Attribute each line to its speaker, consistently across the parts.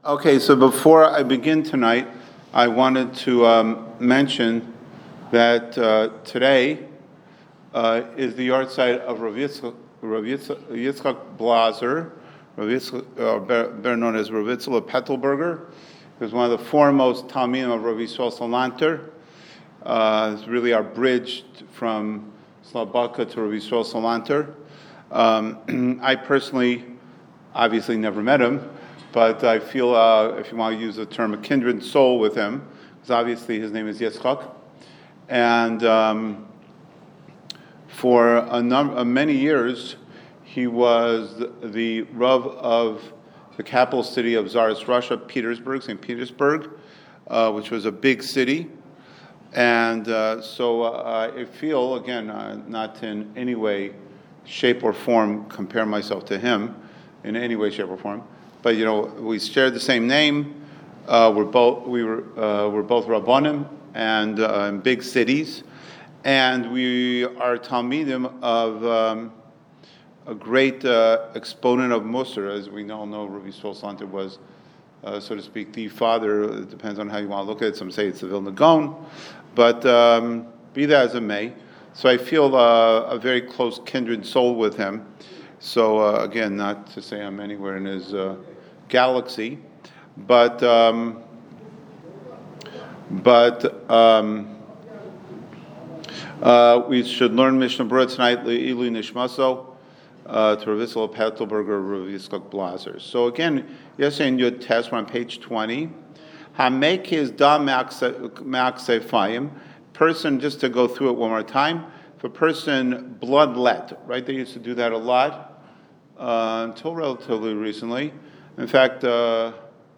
Speaker 1: Okay, so before I begin tonight, I wanted to mention that today is the yard site of Rav Yitzchak Blaser, better known as Rav Yitzchak Pettelberger. He was one of the foremost Talmidim of Rav Yisrael Salanter. It's really our bridge from Slabaka to Rav Yisrael Salanter. I personally, obviously, never met him. But I feel, if you want to use the term, a kindred soul with him, because obviously his name is Yitzchak. And for many years, he was the Rav of the capital city of Tsarist Russia, St. Petersburg, which was a big city. And so I feel, again, not in any way, shape, or form compare myself to him, in any way, shape, or form. But we shared the same name. We're both Rabbanim and in big cities, and we are Talmidim of a great exponent of Musar, as we all know. Rav Yisrael Salanter was, so to speak, the father. It depends on how you want to look at it. Some say it's the Vilna Gaon, but be that as it may. So I feel a very close kindred soul with him. So again, not to say I'm anywhere in his galaxy, but we should learn Mishnah Berurah tonight. Le'ilu Nishmaso to Rav Yitzchak Pettelberger, Rav Yitzchak Blaser. So again, yesterday in your test, we're on page 20. Hamek his da maksefayim. Person, just to go through it one more time. If a person bloodlet, right? They used to do that a lot until relatively recently. In fact, I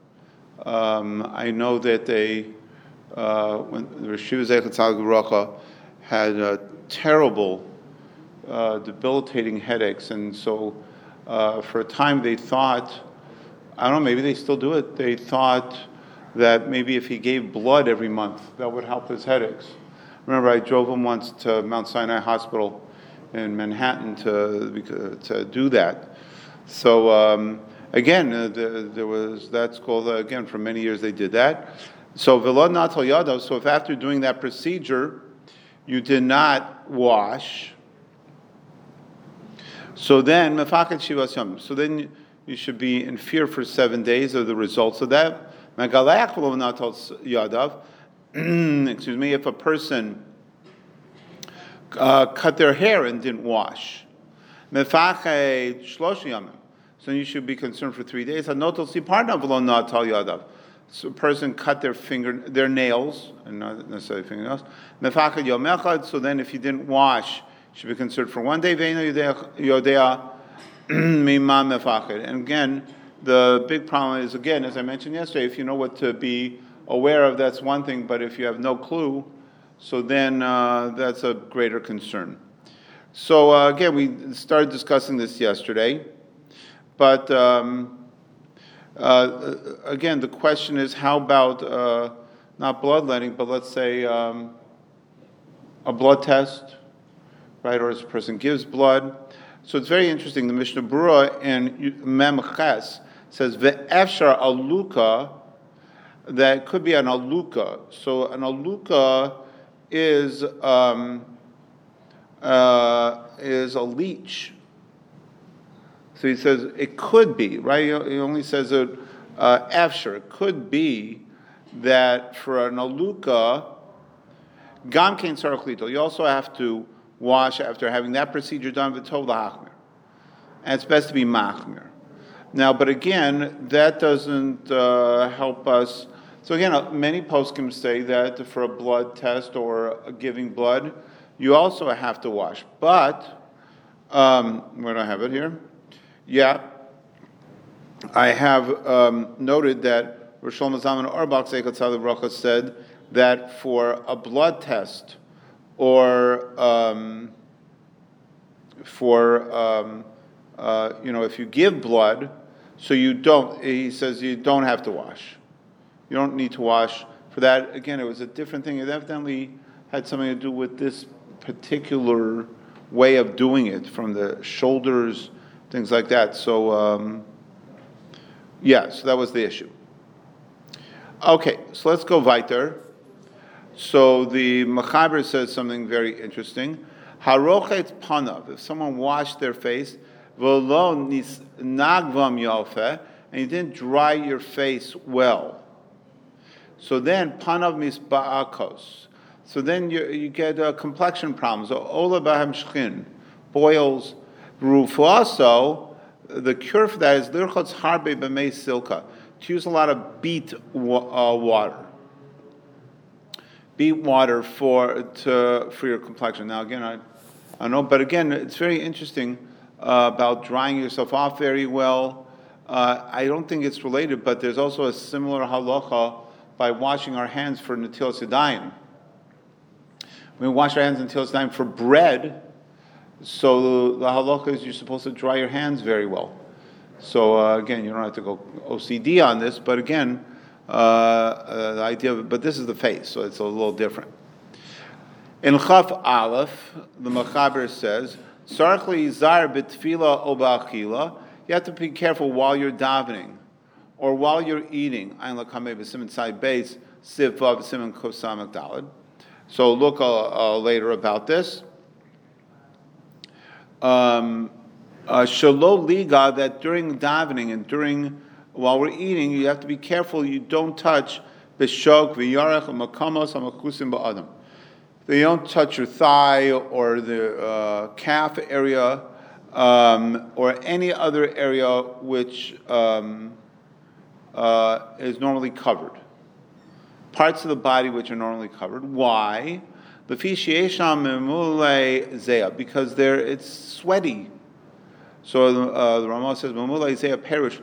Speaker 1: know that when the Rishiva Zeichat Tzaddik V'Bracha had terrible, debilitating headaches, and so for a time they thought, I don't know, maybe they still do it, they thought that maybe if he gave blood every month, that would help his headaches. Remember, I drove him once to Mount Sinai Hospital in Manhattan to do that. So, again, that's called, again, for many years they did that. So, V'lo natal yadav, so if after doing that procedure, you did not wash, so then, mefaket shivas yom, so then you should be in fear for 7 days of the results of that. Megalech v'lo natal yadav, excuse me, if a person cut their hair and didn't wash, mefachet shlosh yamim, so you should be concerned for 3 days. So a person cut their nails, and not necessarily fingernails. So then if you didn't wash, you should be concerned for 1 day. And again, the big problem is, again, as I mentioned yesterday, if you know what to be aware of, that's one thing, but if you have no clue, so then that's a greater concern. So again, we started discussing this yesterday. But again, the question is, how about not bloodletting, but let's say a blood test, right? Or as a person gives blood. So it's very interesting. The Mishnah Berurah in Mem Ches says ve'efshar aluka, that could be an aluka. So an aluka is a leech. So he says it could be, right? He only says it after. It could be that for an aluka, gam kein tzarich lito, you also have to wash after having that procedure done v'tov lahachmir, and it's best to be machmir. Now, but again, that doesn't help us. So again, many poskim say that for a blood test or a giving blood, you also have to wash. But where do I have it here? Yeah, I have noted that Rosh Shlomo Zalman Auerbach Zeichat Tzaddik V'Bracha said that for a blood test or if you give blood, so you don't, he says you don't have to wash. You don't need to wash for that. Again, it was a different thing. It evidently had something to do with this particular way of doing it, from the shoulders, things like that. So, so that was the issue. Okay, so let's go weiter. So the Mechaber says something very interesting. Harochet panav, if someone washed their face, v'lo nagvam yofe, and you didn't dry your face well. So then panav misba'akos. So then you get complexion problems. Ola bahem shchin, boils. Rufaso, the cure for that is lirchotz harbe b'mei silka, to use a lot of beet water. Beet water for your complexion. Now again, I know, but again, it's very interesting about drying yourself off very well. I don't think it's related, but there's also a similar halacha by washing our hands for netilas yadayim. We wash our hands in netilas yadayim for bread. So the halacha is you're supposed to dry your hands very well. So again, you don't have to go OCD on this, but again, the idea of, but this is the face, so it's a little different. In Chaf Aleph, the Mechaber says, "Sarchli zar b'tfila o ba'achila." You have to be careful while you're davening, or while you're eating. Ayin lakamei b'simin side base siv vav b'simin kosamak dalad. So look later about this. Shalom liga, that during davening and while we're eating, you have to be careful you don't touch b'shok v'yarech makamos hamakusim ba'adam. You don't touch your thigh or the calf area or any other area which is normally covered. Parts of the body which are normally covered. Why? Because it's sweaty. So the Ramah says, "Memulei zeh perish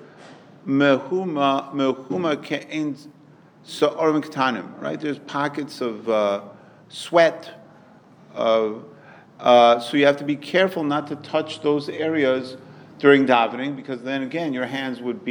Speaker 1: mehuma ke'en sa'orim ketanim." Right? There's pockets of sweat. So you have to be careful not to touch those areas during davening, because then again your hands would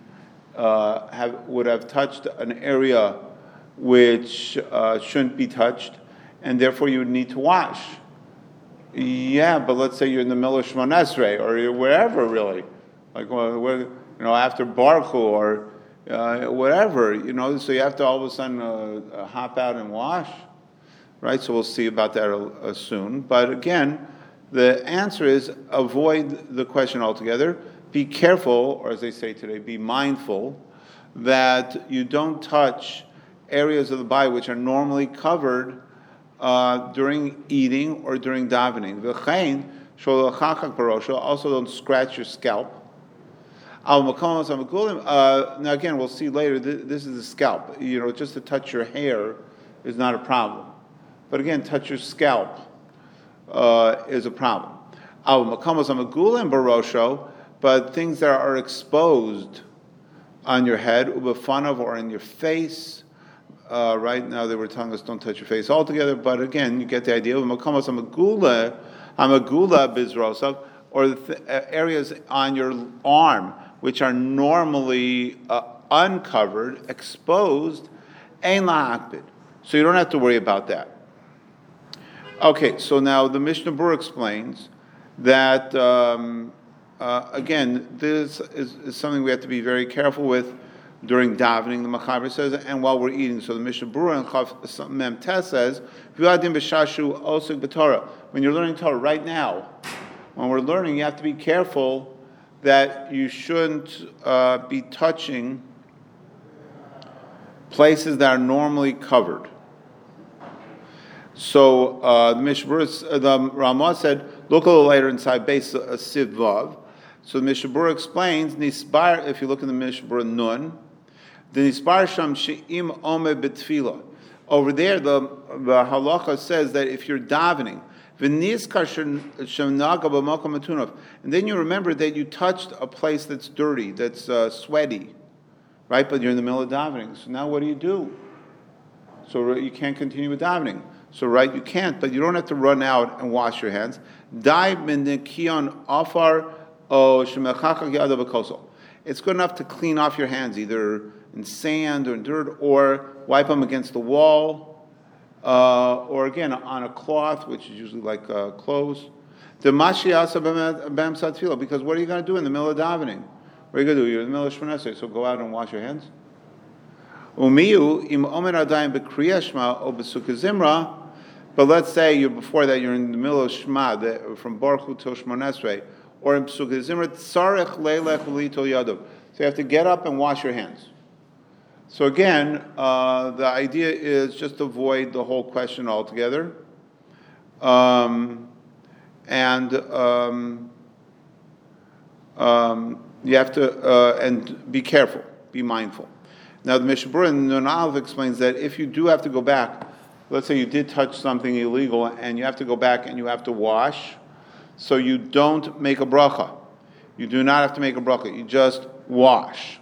Speaker 1: have touched an area which shouldn't be touched, and therefore you would need to wash. Yeah, but let's say you're in the middle of Shemona Esrei, or you're wherever really, like after Baruch Hu, or whatever, so you have to all of a sudden hop out and wash, right? So we'll see about that soon. But again, the answer is avoid the question altogether. Be careful, or as they say today, be mindful that you don't touch areas of the body which are normally covered during eating or during davening. Also, don't scratch your scalp. Now again, we'll see later. This is the scalp. Just to touch your hair is not a problem, but again, touch your scalp is a problem. But things that are exposed on your head, or in your face. Right now they were telling us don't touch your face altogether, but again, you get the idea. Or the areas on your arm which are normally uncovered, exposed, ein la'akbid. So you don't have to worry about that. Okay, so now the Mishnah Berurah explains that again, this is something we have to be very careful with during davening, the Mechaber says, and while we're eating. So the Mishnah Berurah and Chaf Mem Tes says, when you're learning Torah right now, when we're learning, you have to be careful that you shouldn't be touching places that are normally covered. So the Mishnah Berurah, the Ramah said, look a little later inside base Siv Vav. So the Mishnah Berurah explains, Nisbar, if you look in the Mishnah Berurah Nun, the Nisbar Sham She'im Ome B'Tfila. Over there, the halacha says that if you're davening, and then you remember that you touched a place that's dirty, that's sweaty, right? But you're in the middle of davening. So now what do? So you can't continue with davening. So right, you can't, but you don't have to run out and wash your hands. It's good enough to clean off your hands, either in sand or in dirt, or wipe them against the wall, or again on a cloth, which is usually like clothes. Because what are you going to do in the middle of davening? What are you going to do? You're in the middle of Shemona Esrei, so go out and wash your hands. Umiyu im omer adayim b'kriyas Shema o b'sukkah zimra. But let's say before that you're in the middle of Shema, from Baruch Hu till Shemona Esrei, or in Psukkah Zimra, tzarech leilech v'litol yadav. So you have to get up and wash your hands. So again, the idea is just to avoid the whole question altogether. You have to and be careful, be mindful. Now the Mishnah Berurah in Nun Aleph explains that if you do have to go back, let's say you did touch something illegal and you have to go back and you have to wash, so you don't make a bracha. You do not have to make a bracha. You just wash.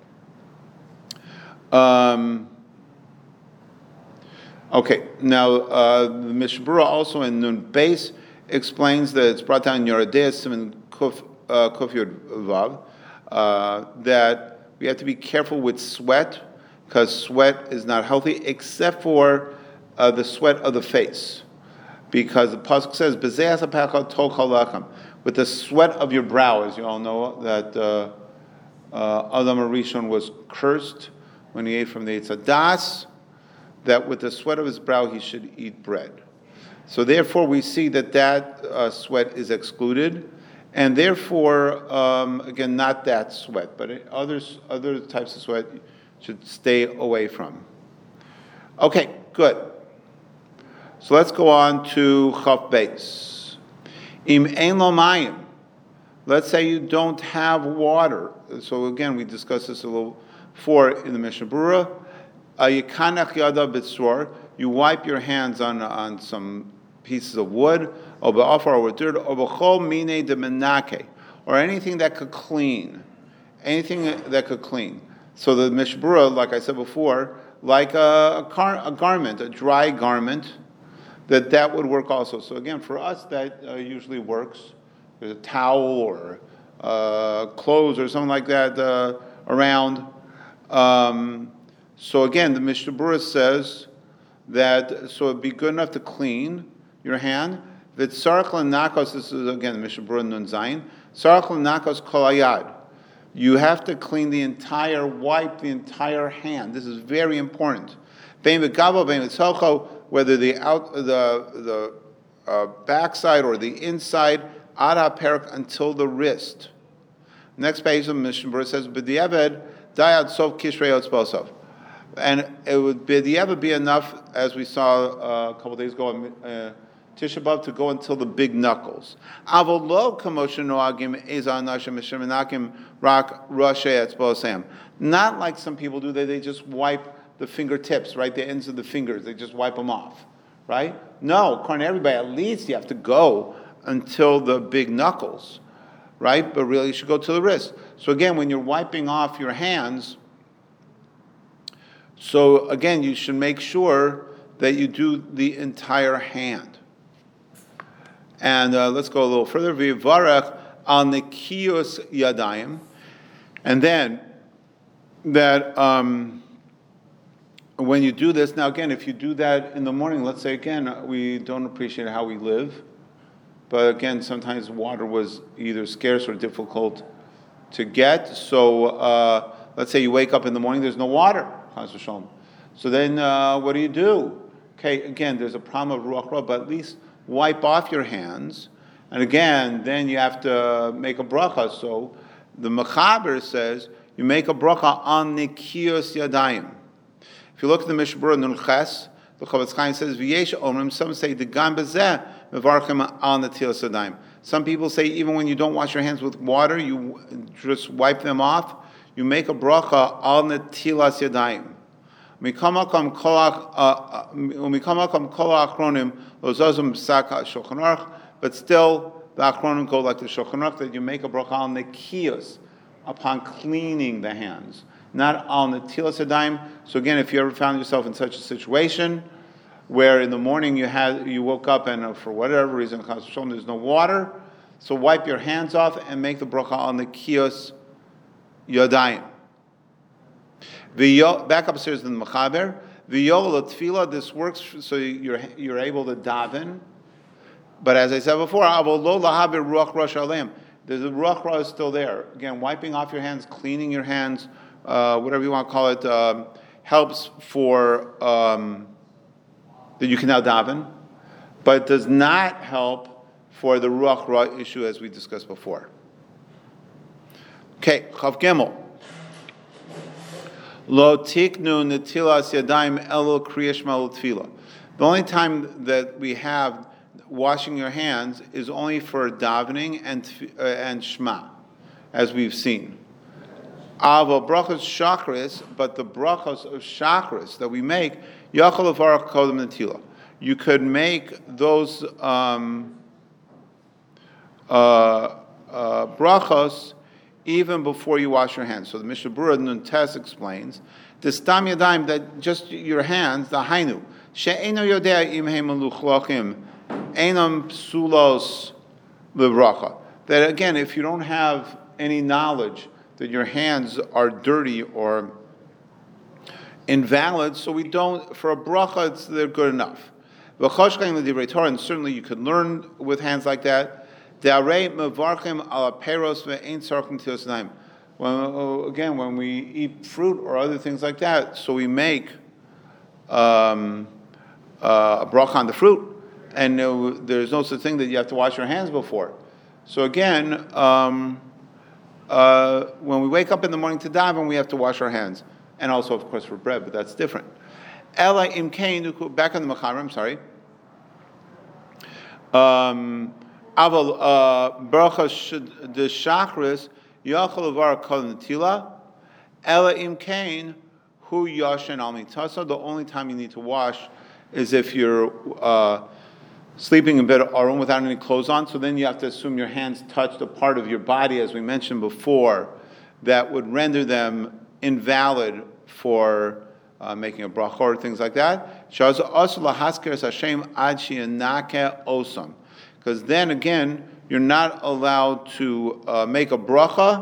Speaker 1: Okay, now the Mishnah Berurah also in Nun Beis explains that it's brought down in Yoreh De'ah Siman Kuf Yud Vav that we have to be careful with sweat because sweat is not healthy except for the sweat of the face, because the pasuk says "B'zeas hapecha tol kol lechem," with the sweat of your brow. As you all know, that Adam HaRishon was cursed when he ate from the Eitz Hadas, that with the sweat of his brow he should eat bread. So therefore, we see that sweat is excluded, and therefore, again, not that sweat, but other types of sweat should stay away from. Okay, good. So let's go on to Chaf Beis. Im ein lo mayim. Let's say you don't have water. So again, we discussed this a little before in the Mishnah Berurah. Yikanach yada b'tzor. You wipe your hands on some pieces of wood, or ba'afar, or dirt, or b'chol mine de menake, or anything that could clean. Anything that could clean. So the Mishnah Berurah, like I said before, like a garment, a dry garment, that would work also. So again, for us, that usually works. There's a towel or clothes or something like that around. So again, the Mishnah Berurah says that, so it'd be good enough to clean your hand. That sarach l'nakos, this is again the Mishnah Berurah Nun Zayin, sarach l'nakos kol hayad. You have to clean wipe the entire hand. This is very important. Bein v'gavo, bein v'tzocho, whether the backside or the inside, ad ha-perak, until the wrist. Next page of the Mishnah Berurah says, b'diavad dayad sof kishrei otzbosov. And it would b'diavad be enough, as we saw a couple days ago on Tisha B'Av, to go until the big knuckles. Avol lo kamosha noagim eza anashim mishemenakim rak rashei etzbosam. Not like some people do, they just wipe the fingertips, right? The ends of the fingers, they just wipe them off, right? No, according to everybody, at least you have to go until the big knuckles, right? But really, you should go to the wrist. So again, when you're wiping off your hands, so again, you should make sure that you do the entire hand. And let's go a little further. V'yivarech al nekiyos yadayim, and then that. When you do this, now again, if you do that in the morning, let's say again, we don't appreciate how we live, but again, sometimes water was either scarce or difficult to get. So let's say you wake up in the morning, there's no water. So then what do? Okay, again, there's a problem of ruach ra, but at least wipe off your hands. And again, then you have to make a bracha. So the Mechaber says, you make a bracha on nikiyos yadayim. If you look at the Mishnah Berurah Nun Ches, the Chofetz Chaim says, "V'yesh omrim." Some say the gam bezeh mevarchim al netilas yadayim. Some people say even when you don't wash your hands with water, you just wipe them off. You make a bracha al netilas yadayim. Mikamakom kol achronim lozazum psak Shulchan Aruch. But still, the achronim go like the Shulchan Aruch, that you make a bracha al nekiyos, upon cleaning the hands, not on the netilas yadayim. So again, if you ever found yourself in such a situation where in the morning you woke up and for whatever reason there's no water, so wipe your hands off and make the bracha on the nekiyos yadayim. Back upstairs in the Mechaber, v'yol tefillah. This works so you're able to daven. But as I said before, avol lo lahaber ruach ra shalem. The ruach ra is still there. Again, wiping off your hands, cleaning your hands, whatever you want to call it, helps for that you can now daven, but does not help for the ruach ra issue as we discussed before. Okay, Chav Gimel. Lo tiknu netilas yadayim elo kriya shema l'tefila. The only time that we have washing your hands is only for davening and shema, as we've seen. Ava brachos shachris, but the brachos of shachris that we make, yachol levarach kodem netila. You could make those brachos even before you wash your hands. So the Mishnah Berurah Nuntes explains, the stam yadayim, that just your hands, the hainu, she'eno yodea im heim meluchlachim, enam psulos lebracha. That again, if you don't have any knowledge that your hands are dirty or invalid, so we don't, for a bracha, they're good enough. And certainly you could learn with hands like that. When we eat fruit or other things like that, so we make a bracha on the fruit, and there's no such thing that you have to wash your hands before. So again, when we wake up in the morning to daven, we have to wash our hands, and also, of course, for bread, but that's different. Ela im kain, back on the Mechaber, sorry. Aval bracha the shachris yachol levar kol netila. Ela im kain hu yashen al mitasa. The only time you need to wash is if you're sleeping in bed or without any clothes on. So then you have to assume your hands touched a part of your body, as we mentioned before, that would render them invalid for making a bracha or things like that. Because then again, you're not allowed to make a bracha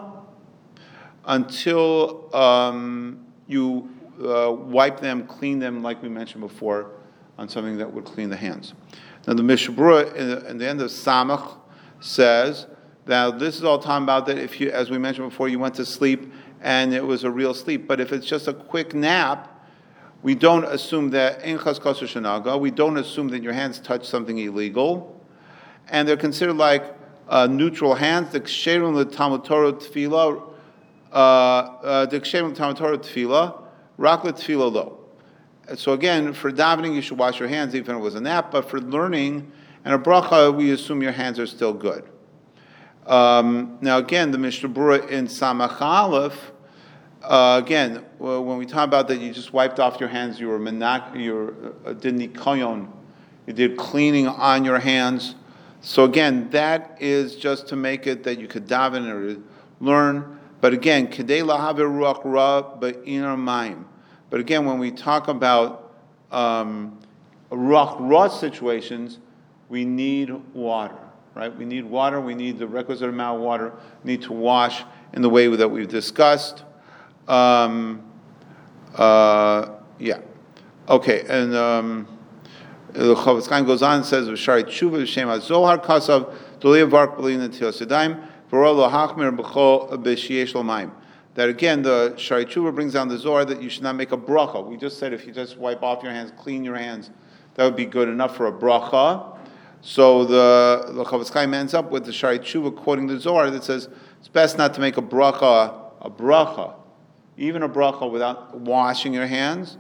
Speaker 1: until you wipe them, clean them, like we mentioned before, on something that would clean the hands. Now the Mishnah Berurah in the end of Samach says, now this is all talking about that if you, as we mentioned before, you went to sleep and it was a real sleep. But if it's just a quick nap, we don't assume that we don't assume that your hands touch something illegal, and they're considered like neutral hands. The ksherim l'talmud Torah tefillah, the ksherim l'talmud Torah tefillah, rak l'tefillah lo. So again, for davening, you should wash your hands even if it was a nap. But for learning and a bracha, we assume your hands are still good. Now again, the Mishnah Berurah in Samach Aleph, again, when we talk about that, you just wiped off your hands, you did nikoyon, you did cleaning on your hands. So again, that is just to make it that you could daven or learn. But again, kedei lahaver ruach ra be'inar mayim. But again, when we talk about ruach ra situations, we need water, right? We need water. We need the requisite amount of water. We need to wash in the way that we've discussed. Yeah. Okay, and the Chofetz Chaim goes on and says, "V'shari tshuva v'shem hazohar kasav doliya vark b'lin netilas yadayim v'ro lo hachmir b'chol b'shiesh l'mayim." That again, the Shari Tshuva brings down the Zohar that you should not make a bracha. We just said if you just wipe off your hands, clean your hands, that would be good enough for a bracha. So the Chofetz Chaim ends up with the Shari Tshuva quoting the Zohar that says it's best not to make a bracha, even a bracha without washing your hands.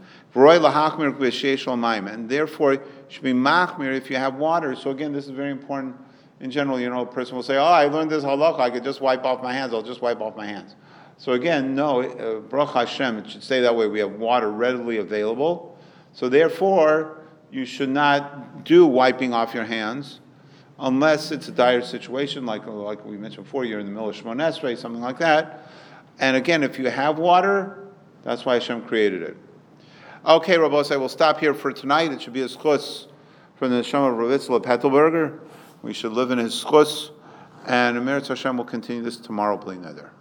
Speaker 1: And therefore, you should be machmir if you have water. So again, this is very important in general. A person will say, "Oh, I learned this halacha. I could just wipe off my hands. I'll just wipe off my hands." So again, no, Baruch Hashem, it should stay that way. We have water readily available. So therefore, you should not do wiping off your hands unless it's a dire situation, like we mentioned before, you're in the middle of Shemon Esrei, something like that. And again, if you have water, that's why Hashem created it. Okay, Rabbos, I will stop here for tonight. It should be a schus from the Neshama of Rav Yitzchak Pettelberger. We should live in his schus. And Emeretz Hashem will continue this tomorrow, B'li Neder.